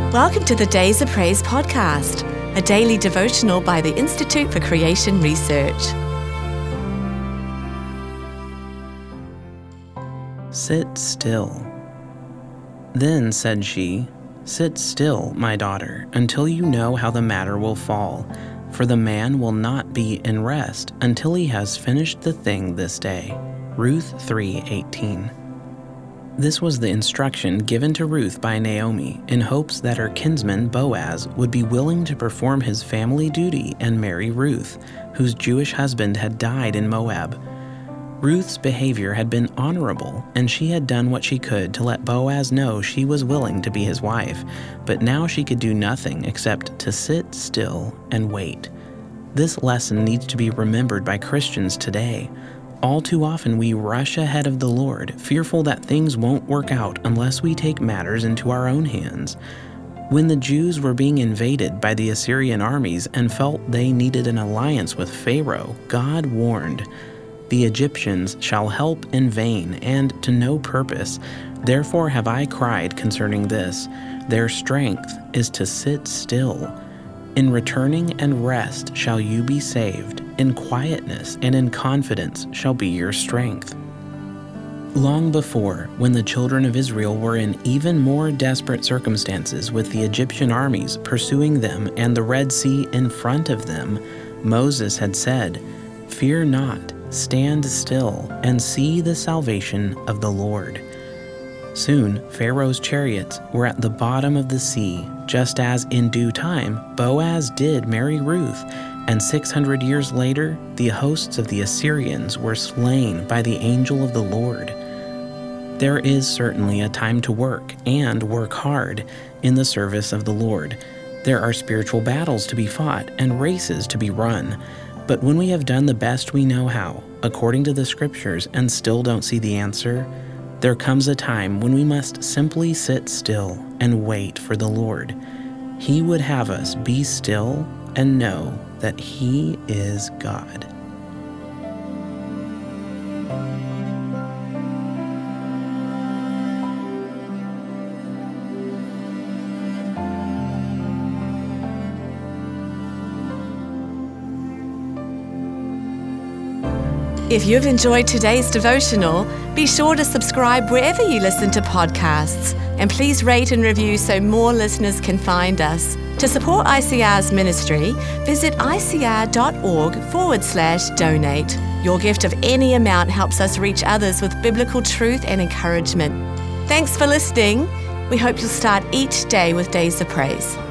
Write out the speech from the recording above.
Welcome to the Days of Praise podcast, a daily devotional by the Institute for Creation Research. Sit still. Then said she, Sit still, my daughter, until you know how the matter will fall, for the man will not be in rest until he has finished the thing this day. Ruth 3:18. This was the instruction given to Ruth by Naomi in hopes that her kinsman Boaz would be willing to perform his family duty and marry Ruth, whose Jewish husband had died in Moab. Ruth's behavior had been honorable, and she had done what she could to let Boaz know she was willing to be his wife, but now she could do nothing except to sit still and wait. This lesson needs to be remembered by Christians today. All too often we rush ahead of the Lord, fearful that things won't work out unless we take matters into our own hands. When the Jews were being invaded by the Assyrian armies and felt they needed an alliance with Pharaoh, God warned, "The Egyptians shall help in vain and to no purpose. Therefore have I cried concerning this. Their strength is to sit still. In returning and rest shall you be saved. In quietness and in confidence shall be your strength." Long before, when the children of Israel were in even more desperate circumstances with the Egyptian armies pursuing them and the Red Sea in front of them, Moses had said, "Fear not, stand still, and see the salvation of the Lord." Soon, Pharaoh's chariots were at the bottom of the sea, just as in due time Boaz did marry Ruth, and 600 years later, the hosts of the Assyrians were slain by the angel of the Lord. There is certainly a time to work, and work hard, in the service of the Lord. There are spiritual battles to be fought and races to be run. But when we have done the best we know how, according to the Scriptures, and still don't see the answer, there comes a time when we must simply sit still and wait for the Lord. He would have us be still and know that He is God. If you've enjoyed today's devotional, be sure to subscribe wherever you listen to podcasts, and please rate and review so more listeners can find us. To support ICR's ministry, visit icr.org/donate. Your gift of any amount helps us reach others with biblical truth and encouragement. Thanks for listening. We hope you'll start each day with Days of Praise.